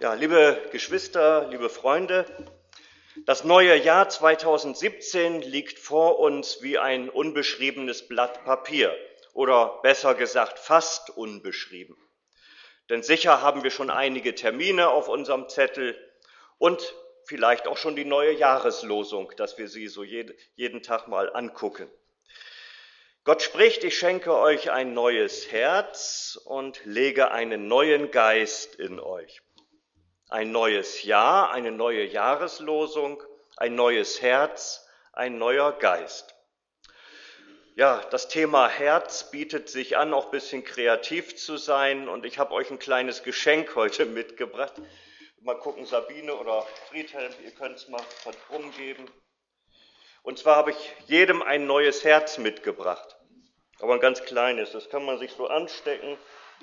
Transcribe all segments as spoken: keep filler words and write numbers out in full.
Ja, liebe Geschwister, liebe Freunde, das neue Jahr zweitausendsiebzehn liegt vor uns wie ein unbeschriebenes Blatt Papier oder besser gesagt fast unbeschrieben. Denn sicher haben wir schon einige Termine auf unserem Zettel und vielleicht auch schon die neue Jahreslosung, dass wir sie so jeden Tag mal angucken. Gott spricht, ich schenke euch ein neues Herz und lege einen neuen Geist in euch. Ein neues Jahr, eine neue Jahreslosung, ein neues Herz, ein neuer Geist. Ja, das Thema Herz bietet sich an, auch ein bisschen kreativ zu sein. Und ich habe euch ein kleines Geschenk heute mitgebracht. Mal gucken, Sabine oder Friedhelm, ihr könnt es mal rumgeben. Und zwar habe ich jedem ein neues Herz mitgebracht. Aber ein ganz kleines, das kann man sich so anstecken.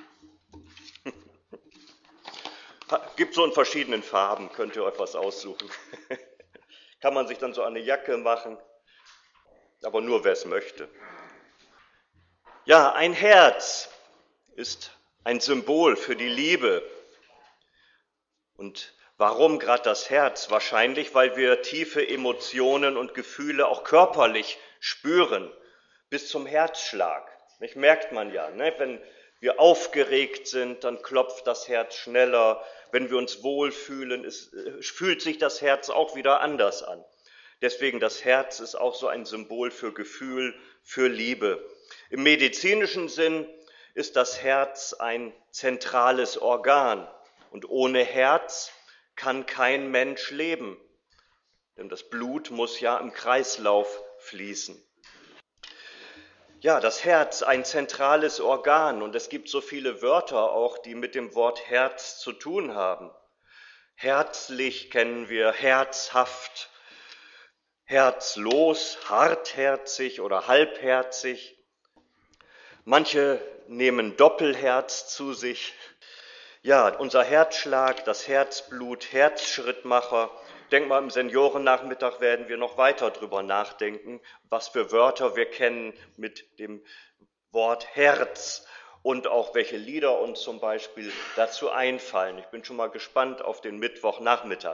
Gibt so in verschiedenen Farben, könnt ihr euch was aussuchen. Kann man sich dann so eine Jacke machen, aber nur wer es möchte. Ja, ein Herz ist ein Symbol für die Liebe. Und warum gerade das Herz? Wahrscheinlich, weil wir tiefe Emotionen und Gefühle auch körperlich spüren, bis zum Herzschlag. Das merkt man ja, ne? Wenn wir aufgeregt sind, dann klopft das Herz schneller. Wenn wir uns wohlfühlen, es, äh, fühlt sich das Herz auch wieder anders an. Deswegen das Herz ist auch so ein Symbol für Gefühl, für Liebe. Im medizinischen Sinn ist das Herz ein zentrales Organ. Und ohne Herz kann kein Mensch leben. Denn das Blut muss ja im Kreislauf fließen. Ja, das Herz, ein zentrales Organ, und es gibt so viele Wörter auch, die mit dem Wort Herz zu tun haben. Herzlich kennen wir, herzhaft, herzlos, hartherzig oder halbherzig. Manche nehmen Doppelherz zu sich. Ja, unser Herzschlag, das Herzblut, Herzschrittmacher. Denk mal, im Seniorennachmittag werden wir noch weiter drüber nachdenken, was für Wörter wir kennen mit dem Wort Herz und auch welche Lieder uns zum Beispiel dazu einfallen. Ich bin schon mal gespannt auf den Mittwochnachmittag.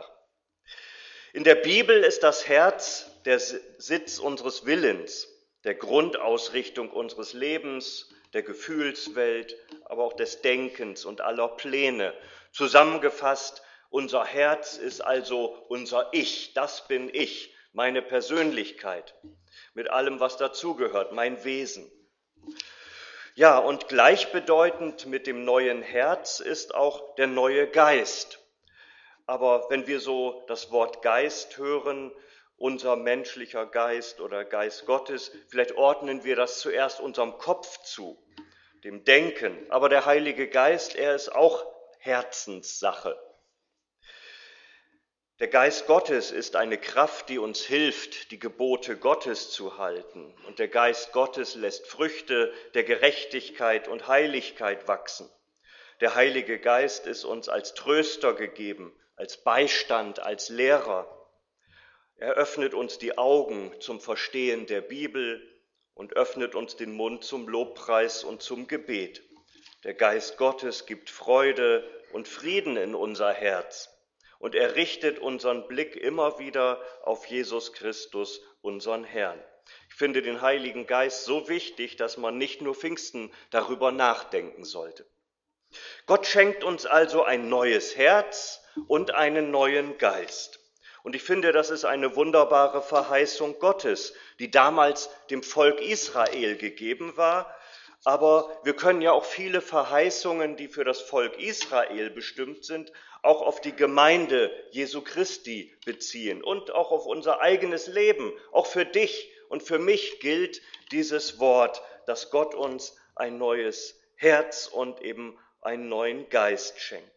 In der Bibel ist das Herz der Sitz unseres Willens, der Grundausrichtung unseres Lebens, der Gefühlswelt, aber auch des Denkens und aller Pläne. Zusammengefasst, unser Herz ist also unser Ich, das bin ich, meine Persönlichkeit, mit allem, was dazugehört, mein Wesen. Ja, und gleichbedeutend mit dem neuen Herz ist auch der neue Geist. Aber wenn wir so das Wort Geist hören, unser menschlicher Geist oder Geist Gottes, vielleicht ordnen wir das zuerst unserem Kopf zu, dem Denken. Aber der Heilige Geist, er ist auch Herzenssache. Der Geist Gottes ist eine Kraft, die uns hilft, die Gebote Gottes zu halten. Und der Geist Gottes lässt Früchte der Gerechtigkeit und Heiligkeit wachsen. Der Heilige Geist ist uns als Tröster gegeben, als Beistand, als Lehrer. Er öffnet uns die Augen zum Verstehen der Bibel und öffnet uns den Mund zum Lobpreis und zum Gebet. Der Geist Gottes gibt Freude und Frieden in unser Herz. Und er richtet unseren Blick immer wieder auf Jesus Christus, unseren Herrn. Ich finde den Heiligen Geist so wichtig, dass man nicht nur Pfingsten darüber nachdenken sollte. Gott schenkt uns also ein neues Herz und einen neuen Geist. Und ich finde, das ist eine wunderbare Verheißung Gottes, die damals dem Volk Israel gegeben war. Aber wir können ja auch viele Verheißungen, die für das Volk Israel bestimmt sind, auch auf die Gemeinde Jesu Christi beziehen und auch auf unser eigenes Leben. Auch für dich und für mich gilt dieses Wort, dass Gott uns ein neues Herz und eben einen neuen Geist schenkt.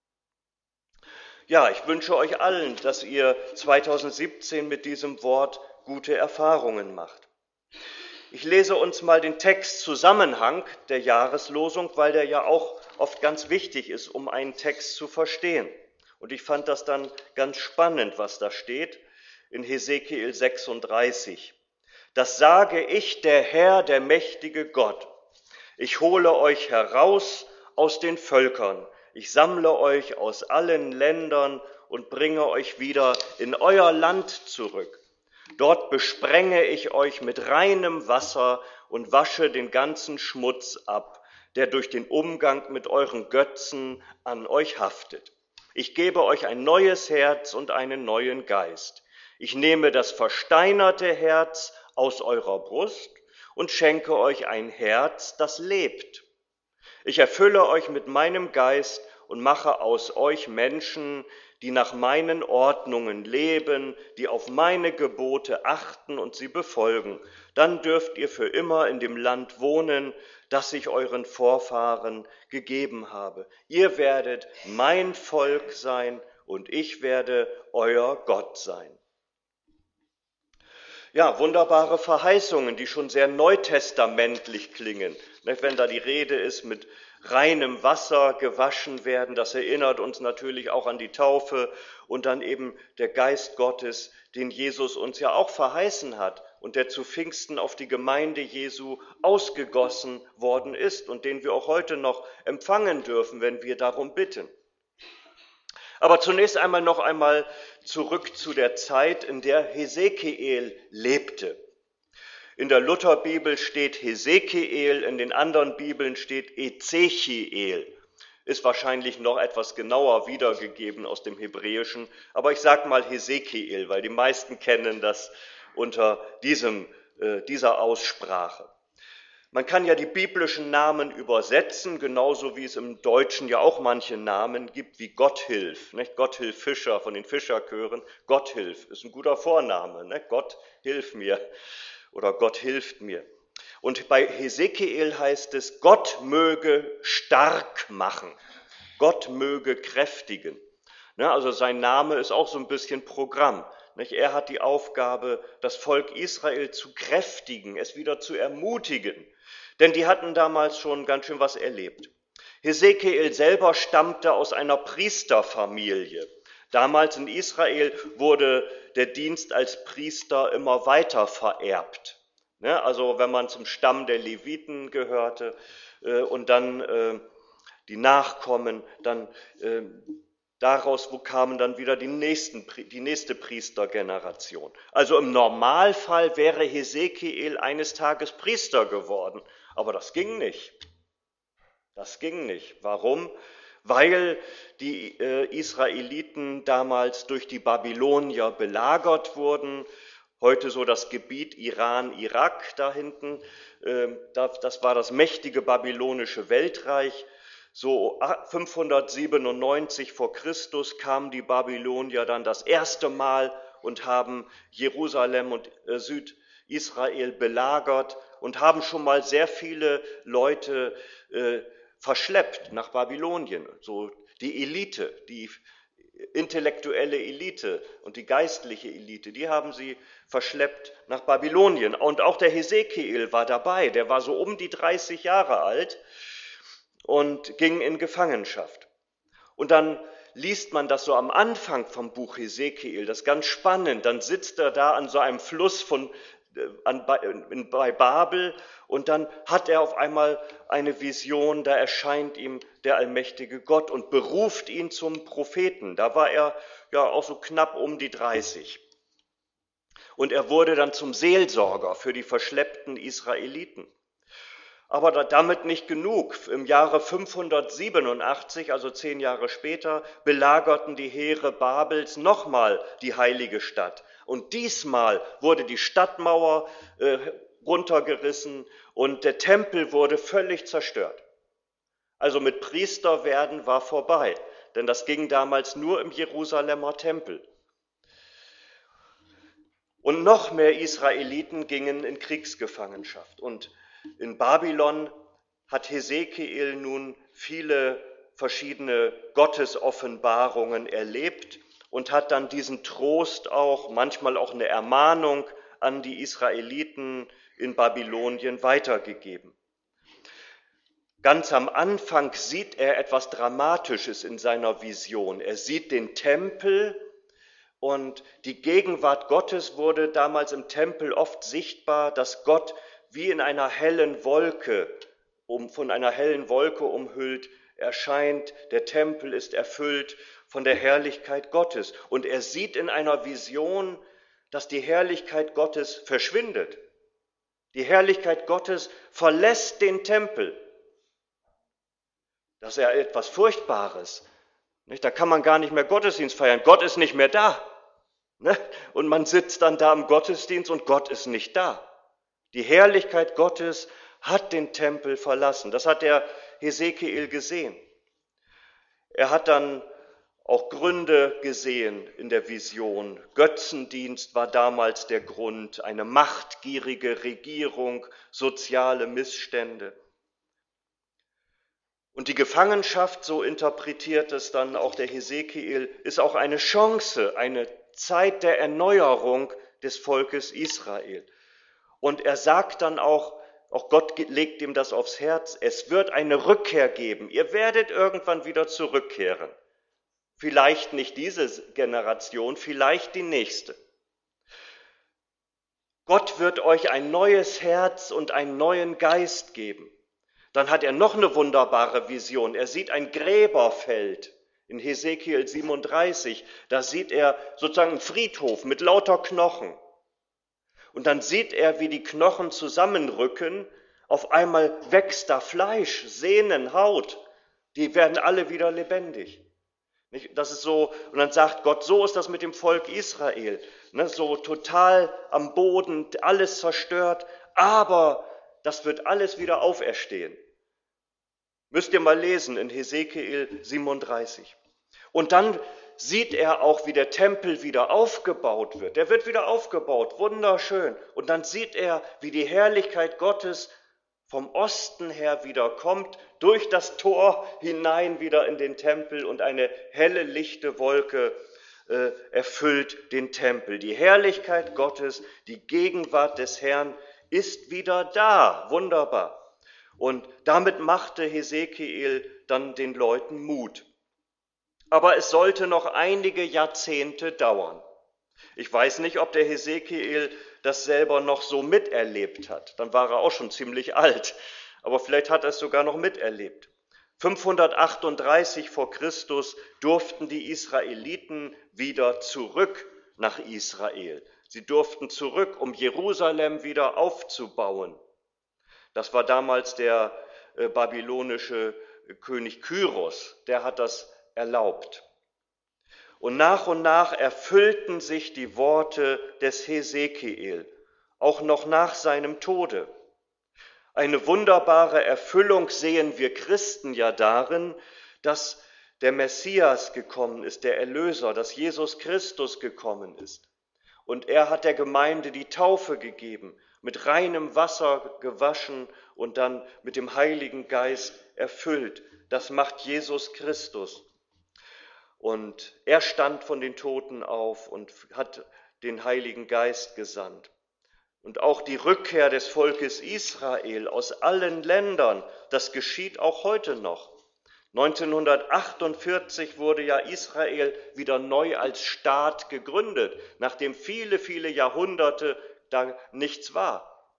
Ja, ich wünsche euch allen, dass ihr zweitausendsiebzehn mit diesem Wort gute Erfahrungen macht. Ich lese uns mal den Textzusammenhang der Jahreslosung, weil der ja auch oft ganz wichtig ist, um einen Text zu verstehen. Und ich fand das dann ganz spannend, was da steht in Hesekiel sechsunddreißig. Das sage ich, der Herr, der mächtige Gott. Ich hole euch heraus aus den Völkern. Ich sammle euch aus allen Ländern und bringe euch wieder in euer Land zurück. Dort besprenge ich euch mit reinem Wasser und wasche den ganzen Schmutz ab, der durch den Umgang mit euren Götzen an euch haftet. Ich gebe euch ein neues Herz und einen neuen Geist. Ich nehme das versteinerte Herz aus eurer Brust und schenke euch ein Herz, das lebt. Ich erfülle euch mit meinem Geist und mache aus euch Menschen, die nach meinen Ordnungen leben, die auf meine Gebote achten und sie befolgen. Dann dürft ihr für immer in dem Land wohnen, das ich euren Vorfahren gegeben habe. Ihr werdet mein Volk sein und ich werde euer Gott sein. Ja, wunderbare Verheißungen, die schon sehr neutestamentlich klingen. Wenn da die Rede ist, mit reinem Wasser gewaschen werden, das erinnert uns natürlich auch an die Taufe und dann eben der Geist Gottes, den Jesus uns ja auch verheißen hat und der zu Pfingsten auf die Gemeinde Jesu ausgegossen worden ist und den wir auch heute noch empfangen dürfen, wenn wir darum bitten. Aber zunächst einmal noch einmal zurück zu der Zeit, in der Hesekiel lebte. In der Lutherbibel steht Hesekiel, in den anderen Bibeln steht Ezechiel. Ist wahrscheinlich noch etwas genauer wiedergegeben aus dem Hebräischen, aber ich sage mal Hesekiel, weil die meisten kennen das unter diesem, äh, dieser Aussprache. Man kann ja die biblischen Namen übersetzen, genauso wie es im Deutschen ja auch manche Namen gibt, wie Gotthilf. Nicht? Gotthilf Fischer von den Fischerchören. Gotthilf ist ein guter Vorname. Nicht? Gott, hilf mir oder Gott hilft mir. Und bei Hesekiel heißt es, Gott möge stark machen, Gott möge kräftigen. Also sein Name ist auch so ein bisschen Programm. Er hat die Aufgabe, das Volk Israel zu kräftigen, es wieder zu ermutigen. Denn die hatten damals schon ganz schön was erlebt. Hesekiel selber stammte aus einer Priesterfamilie. Damals in Israel wurde der Dienst als Priester immer weiter vererbt. Also wenn man zum Stamm der Leviten gehörte und dann die Nachkommen, dann daraus kamen dann wieder die, nächsten, die nächste Priestergeneration. Also im Normalfall wäre Hesekiel eines Tages Priester geworden, aber das ging nicht. Das ging nicht. Warum? Weil die äh, Israeliten damals durch die Babylonier belagert wurden. Heute so das Gebiet Iran, Irak da hinten. Äh, das war das mächtige babylonische Weltreich. So fünfhundertsiebenundneunzig vor Christus kamen die Babylonier dann das erste Mal und haben Jerusalem und äh, Südisrael belagert und haben schon mal sehr viele Leute äh, verschleppt nach Babylonien. So die Elite, die intellektuelle Elite und die geistliche Elite, die haben sie verschleppt nach Babylonien. Und auch der Hesekiel war dabei, der war so um die dreißig Jahre alt und ging in Gefangenschaft. Und dann liest man das so am Anfang vom Buch Hesekiel, das ist ganz spannend, dann sitzt er da an so einem Fluss von, äh, an, bei, in, bei Babel und dann hat er auf einmal eine Vision, da erscheint ihm der allmächtige Gott und beruft ihn zum Propheten. Da war er ja auch so knapp um die dreißig. Und er wurde dann zum Seelsorger für die verschleppten Israeliten. Aber damit nicht genug. Im Jahre fünfhundertsiebenundachtzig, also zehn Jahre später, belagerten die Heere Babels nochmal die heilige Stadt. Und diesmal wurde die Stadtmauer äh, runtergerissen und der Tempel wurde völlig zerstört. Also mit Priesterwerden war vorbei, denn das ging damals nur im Jerusalemer Tempel. Und noch mehr Israeliten gingen in Kriegsgefangenschaft. Und in Babylon hat Hesekiel nun viele verschiedene Gottesoffenbarungen erlebt und hat dann diesen Trost auch, manchmal auch eine Ermahnung an die Israeliten in Babylonien weitergegeben. Ganz am Anfang sieht er etwas Dramatisches in seiner Vision. Er sieht den Tempel und die Gegenwart Gottes wurde damals im Tempel oft sichtbar, dass Gott wie in einer hellen Wolke, um, von einer hellen Wolke umhüllt, erscheint, der Tempel ist erfüllt von der Herrlichkeit Gottes. Und er sieht in einer Vision, dass die Herrlichkeit Gottes verschwindet. Die Herrlichkeit Gottes verlässt den Tempel. Das ist ja etwas Furchtbares. Nicht? Da kann man gar nicht mehr Gottesdienst feiern. Gott ist nicht mehr da. Ne? Und man sitzt dann da im Gottesdienst und Gott ist nicht da. Die Herrlichkeit Gottes hat den Tempel verlassen. Das hat der Hesekiel gesehen. Er hat dann auch Gründe gesehen in der Vision. Götzendienst war damals der Grund, eine machtgierige Regierung, soziale Missstände. Und die Gefangenschaft, so interpretiert es dann auch der Hesekiel, ist auch eine Chance, eine Zeit der Erneuerung des Volkes Israel. Und er sagt dann auch, auch Gott legt ihm das aufs Herz, es wird eine Rückkehr geben. Ihr werdet irgendwann wieder zurückkehren. Vielleicht nicht diese Generation, vielleicht die nächste. Gott wird euch ein neues Herz und einen neuen Geist geben. Dann hat er noch eine wunderbare Vision. Er sieht ein Gräberfeld in Hesekiel siebenunddreißig. Da sieht er sozusagen einen Friedhof mit lauter Knochen. Und dann sieht er, wie die Knochen zusammenrücken. Auf einmal wächst da Fleisch, Sehnen, Haut. Die werden alle wieder lebendig. Das ist so, und dann sagt Gott, so ist das mit dem Volk Israel. So total am Boden, alles zerstört. Aber das wird alles wieder auferstehen. Müsst ihr mal lesen in Hesekiel siebenunddreißig. Und dann sieht er auch, wie der Tempel wieder aufgebaut wird. Der wird wieder aufgebaut, wunderschön. Und dann sieht er, wie die Herrlichkeit Gottes vom Osten her wieder kommt, durch das Tor hinein wieder in den Tempel und eine helle, lichte Wolke äh, erfüllt den Tempel. Die Herrlichkeit Gottes, die Gegenwart des Herrn ist wieder da. Wunderbar. Und damit machte Hesekiel dann den Leuten Mut. Aber es sollte noch einige Jahrzehnte dauern. Ich weiß nicht, ob der Hesekiel das selber noch so miterlebt hat. Dann war er auch schon ziemlich alt. Aber vielleicht hat er es sogar noch miterlebt. fünfhundertachtunddreißig vor Christus durften die Israeliten wieder zurück nach Israel. Sie durften zurück, um Jerusalem wieder aufzubauen. Das war damals der äh, babylonische König Kyros, der hat das erlaubt. Und nach und nach erfüllten sich die Worte des Hesekiel, auch noch nach seinem Tode. Eine wunderbare Erfüllung sehen wir Christen ja darin, dass der Messias gekommen ist, der Erlöser, dass Jesus Christus gekommen ist. Und er hat der Gemeinde die Taufe gegeben, mit reinem Wasser gewaschen und dann mit dem Heiligen Geist erfüllt. Das macht Jesus Christus. Und er stand von den Toten auf und hat den Heiligen Geist gesandt. Und auch die Rückkehr des Volkes Israel aus allen Ländern, das geschieht auch heute noch. neunzehnhundertachtundvierzig wurde ja Israel wieder neu als Staat gegründet, nachdem viele, viele Jahrhunderte da nichts war.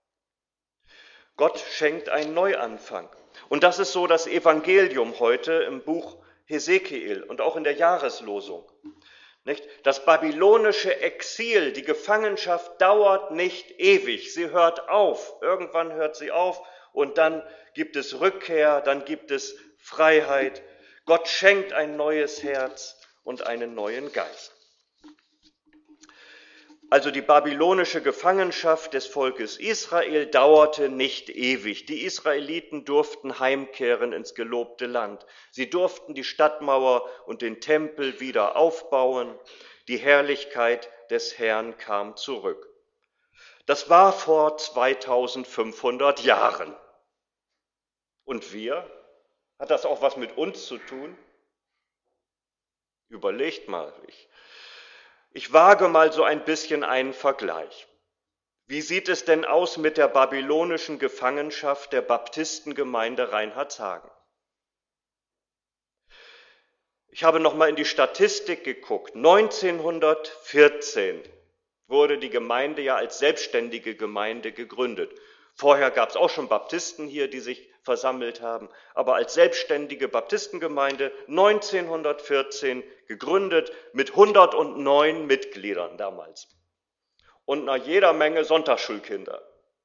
Gott schenkt einen Neuanfang. Und das ist so das Evangelium heute im Buch Hesekiel und auch in der Jahreslosung. Nicht? Das babylonische Exil, die Gefangenschaft dauert nicht ewig, sie hört auf. Irgendwann hört sie auf und dann gibt es Rückkehr, dann gibt es Freiheit. Gott schenkt ein neues Herz und einen neuen Geist. Also die babylonische Gefangenschaft des Volkes Israel dauerte nicht ewig. Die Israeliten durften heimkehren ins gelobte Land. Sie durften die Stadtmauer und den Tempel wieder aufbauen. Die Herrlichkeit des Herrn kam zurück. Das war vor zweitausendfünfhundert Jahren. Und wir? Hat das auch was mit uns zu tun? Überlegt mal. Ich Ich wage mal so ein bisschen einen Vergleich. Wie sieht es denn aus mit der babylonischen Gefangenschaft der Baptistengemeinde Reinhardshagen? Ich habe noch mal in die Statistik geguckt. neunzehnhundertvierzehn wurde die Gemeinde ja als selbstständige Gemeinde gegründet. Vorher gab es auch schon Baptisten hier, die sich versammelt haben, aber als selbstständige Baptistengemeinde neunzehnhundertvierzehn gegründet mit hundertneun Mitgliedern damals und einer jeder Menge Sonntagsschulkinder.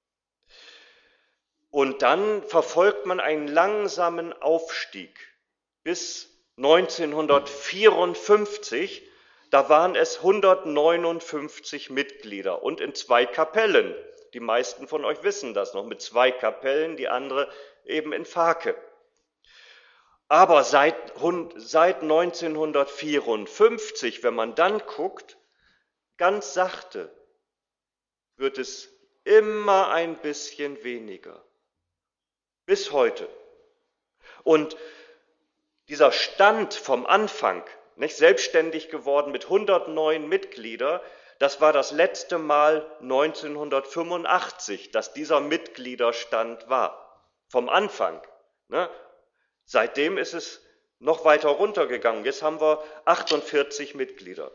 Und dann verfolgt man einen langsamen Aufstieg bis neunzehnhundertvierundfünfzig, da waren es hundertneunundfünfzig Mitglieder und in zwei Kapellen. Die meisten von euch wissen das noch, mit zwei Kapellen, die andere eben in Fahke. Aber seit, seit neunzehnhundertvierundfünfzig, wenn man dann guckt, ganz sachte, wird es immer ein bisschen weniger. Bis heute. Und dieser Stand vom Anfang, nicht selbstständig geworden mit hundertneun Mitgliedern, das war das letzte Mal neunzehnhundertfünfundachtzig, dass dieser Mitgliederstand war. Vom Anfang. Ne? Seitdem ist es noch weiter runtergegangen. Jetzt haben wir achtundvierzig Mitglieder.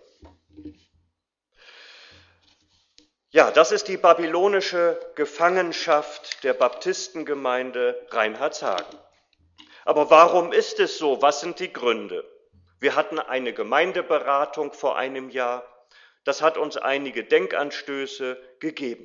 Ja, das ist die babylonische Gefangenschaft der Baptistengemeinde Reinhardshagen. Aber warum ist es so? Was sind die Gründe? Wir hatten eine Gemeindeberatung vor einem Jahr. Das hat uns einige Denkanstöße gegeben.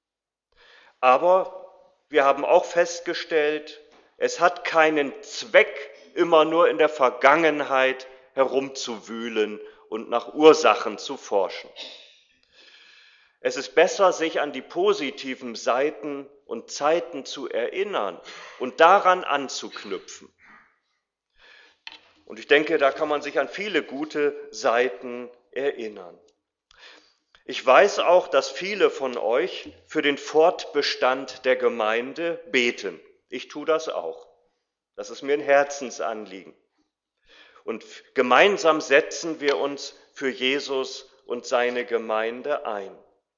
Aber wir haben auch festgestellt, es hat keinen Zweck, immer nur in der Vergangenheit herumzuwühlen und nach Ursachen zu forschen. Es ist besser, sich an die positiven Seiten und Zeiten zu erinnern und daran anzuknüpfen. Und ich denke, da kann man sich an viele gute Seiten erinnern. Ich weiß auch, dass viele von euch für den Fortbestand der Gemeinde beten. Ich tue das auch. Das ist mir ein Herzensanliegen. Und gemeinsam setzen wir uns für Jesus und seine Gemeinde ein.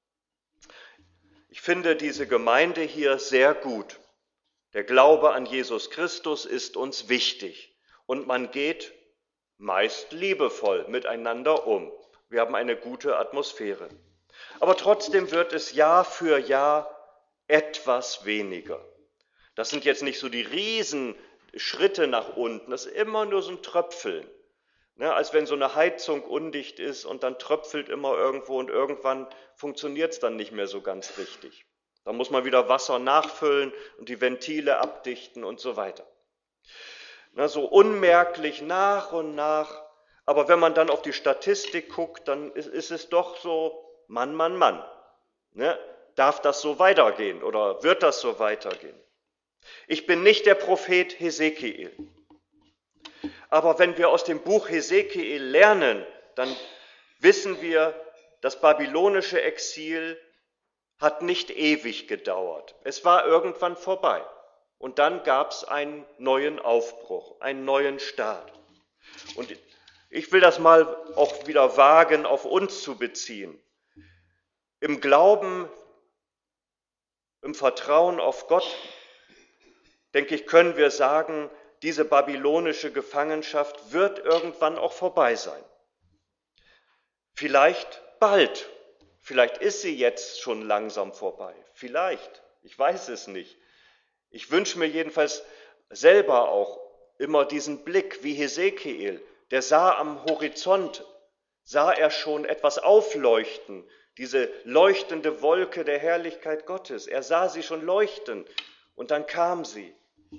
Ich finde diese Gemeinde hier sehr gut. Der Glaube an Jesus Christus ist uns wichtig und man geht meist liebevoll miteinander um. Wir haben eine gute Atmosphäre. Aber trotzdem wird es Jahr für Jahr etwas weniger. Das sind jetzt nicht so die Riesenschritte nach unten, das ist immer nur so ein Tröpfeln. Ne, als wenn so eine Heizung undicht ist und dann tröpfelt immer irgendwo und irgendwann funktioniert es dann nicht mehr so ganz richtig. Da muss man wieder Wasser nachfüllen und die Ventile abdichten und so weiter. Ne, so unmerklich nach und nach, aber wenn man dann auf die Statistik guckt, dann ist, ist es doch so, Mann, Mann, Mann. Ne, darf das so weitergehen oder wird das so weitergehen? Ich bin nicht der Prophet Hesekiel. Aber wenn wir aus dem Buch Hesekiel lernen, dann wissen wir, das babylonische Exil hat nicht ewig gedauert. Es war irgendwann vorbei. Und dann gab es einen neuen Aufbruch, einen neuen Start. Und ich will das mal auch wieder wagen, auf uns zu beziehen. Im Glauben, im Vertrauen auf Gott, denke ich, können wir sagen, diese babylonische Gefangenschaft wird irgendwann auch vorbei sein. Vielleicht bald, vielleicht ist sie jetzt schon langsam vorbei, vielleicht, ich weiß es nicht. Ich wünsche mir jedenfalls selber auch immer diesen Blick wie Hesekiel, der sah am Horizont, sah er schon etwas aufleuchten, diese leuchtende Wolke der Herrlichkeit Gottes, er sah sie schon leuchten und dann kam sie.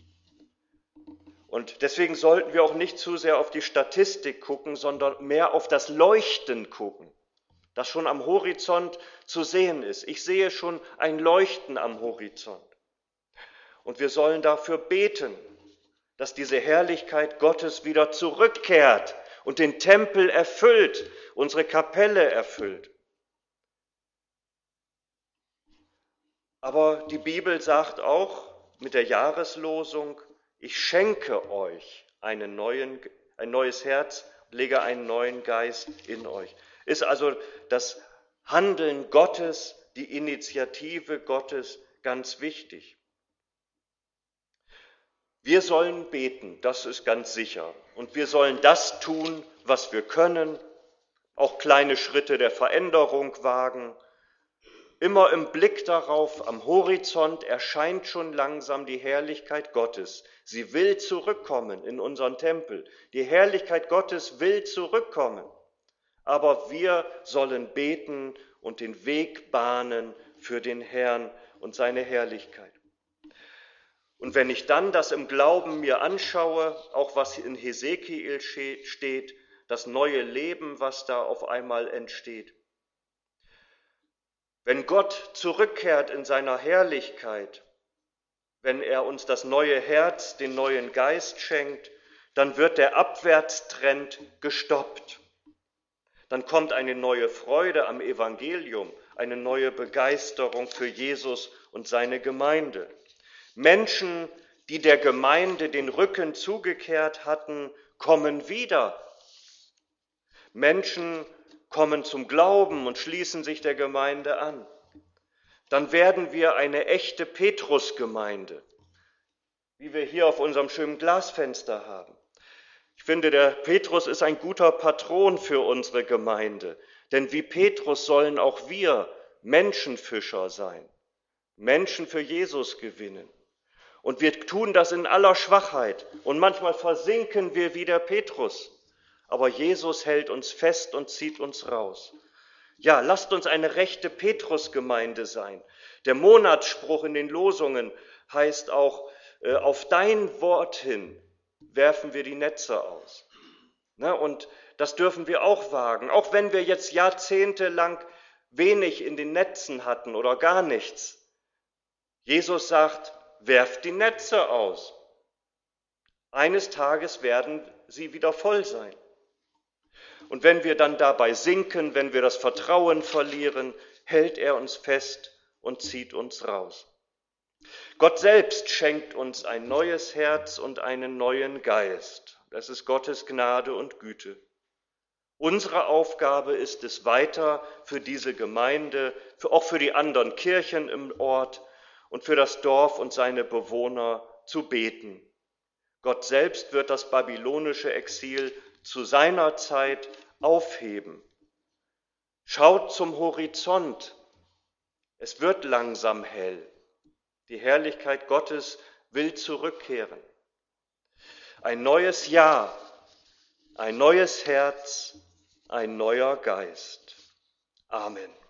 Und deswegen sollten wir auch nicht zu sehr auf die Statistik gucken, sondern mehr auf das Leuchten gucken, das schon am Horizont zu sehen ist. Ich sehe schon ein Leuchten am Horizont. Und wir sollen dafür beten, dass diese Herrlichkeit Gottes wieder zurückkehrt und den Tempel erfüllt, unsere Kapelle erfüllt. Aber die Bibel sagt auch mit der Jahreslosung, ich schenke euch einen neuen, ein neues Herz, lege einen neuen Geist in euch. Ist also das Handeln Gottes, die Initiative Gottes ganz wichtig. Wir sollen beten, das ist ganz sicher. Und wir sollen das tun, was wir können, auch kleine Schritte der Veränderung wagen. immer im Blick darauf, am Horizont erscheint schon langsam die Herrlichkeit Gottes. Sie will zurückkommen in unseren Tempel. Die Herrlichkeit Gottes will zurückkommen. Aber wir sollen beten und den Weg bahnen für den Herrn und seine Herrlichkeit. Und wenn ich dann das im Glauben mir anschaue, auch was in Hesekiel steht, das neue Leben, was da auf einmal entsteht. Wenn Gott zurückkehrt in seiner Herrlichkeit, wenn er uns das neue Herz, den neuen Geist schenkt, dann wird der Abwärtstrend gestoppt. Dann kommt eine neue Freude am Evangelium, eine neue Begeisterung für Jesus und seine Gemeinde. Menschen, die der Gemeinde den Rücken zugekehrt hatten, kommen wieder. Menschen kommen zum Glauben und schließen sich der Gemeinde an. Dann werden wir eine echte Petrusgemeinde, wie wir hier auf unserem schönen Glasfenster haben. Ich finde, der Petrus ist ein guter Patron für unsere Gemeinde, denn wie Petrus sollen auch wir Menschenfischer sein, Menschen für Jesus gewinnen. Und wir tun das in aller Schwachheit und manchmal versinken wir wie der Petrus. Aber Jesus hält uns fest und zieht uns raus. Ja, lasst uns eine rechte Petrusgemeinde sein. Der Monatsspruch in den Losungen heißt auch, äh, auf dein Wort hin werfen wir die Netze aus. Ne, und das dürfen wir auch wagen, auch wenn wir jetzt jahrzehntelang wenig in den Netzen hatten oder gar nichts. Jesus sagt, werft die Netze aus. Eines Tages werden sie wieder voll sein. Und wenn wir dann dabei sinken, wenn wir das Vertrauen verlieren, hält er uns fest und zieht uns raus. Gott selbst schenkt uns ein neues Herz und einen neuen Geist. Das ist Gottes Gnade und Güte. Unsere Aufgabe ist es weiter für diese Gemeinde, für, auch für die anderen Kirchen im Ort und für das Dorf und seine Bewohner zu beten. Gott selbst wird das babylonische Exil zu seiner Zeit aufheben. Schaut zum Horizont. Es wird langsam hell. Die Herrlichkeit Gottes will zurückkehren. Ein neues Jahr, ein neues Herz, ein neuer Geist. Amen.